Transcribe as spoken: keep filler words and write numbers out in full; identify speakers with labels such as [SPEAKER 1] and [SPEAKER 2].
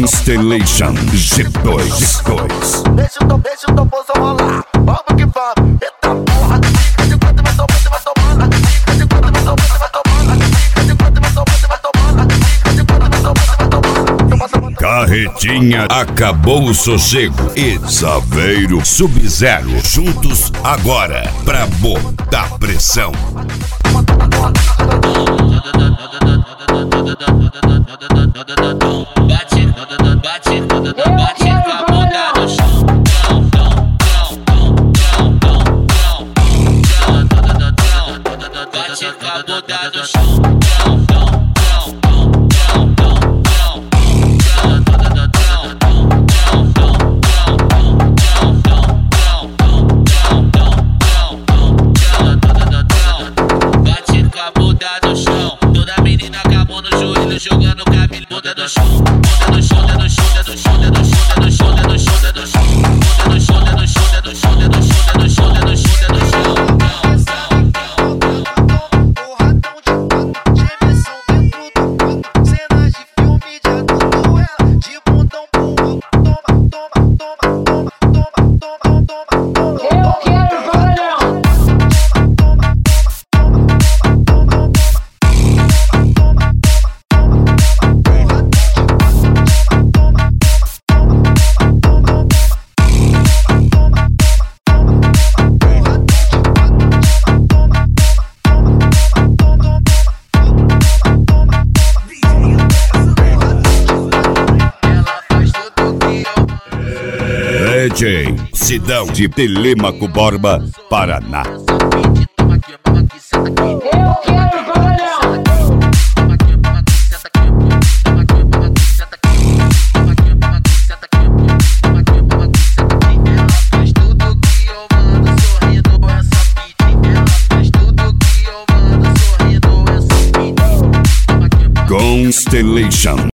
[SPEAKER 1] Constellation G dois G dois.
[SPEAKER 2] Deixa o teu, deixa o teu bolso rolar. Vamos que vamos. Eita porra. Fica de quanto vai tomando, vai tomando. Fica de quanto vai tomando, vai tomando. Fica de quanto vai tomando, vai tomando. Fica de quanto vai tomando, vai tomando.
[SPEAKER 1] Carretinha, acabou o sossego. E Saveiro Sub-Zero juntos agora pra botar pressão.
[SPEAKER 3] Bate, bate, bate com a bunda no chão. Bate com a bunda no chão. Bate com a bunda no chão. Toda menina acabou no joelho jogando o cabelo. Bunda no chão, bunda no chão, bunda no chão, bunda no chão, bunda no chão, bunda no chão, bunda no chão, bunda no chão, bunda no chão, bunda no chão, bunda no chão, bunda no chão, bunda no chão, bunda no chão, bunda no chão.
[SPEAKER 1] D J Sidão de Telêmaco Borba, Paraná.
[SPEAKER 4] Eu quero barulhão.
[SPEAKER 1] Constellation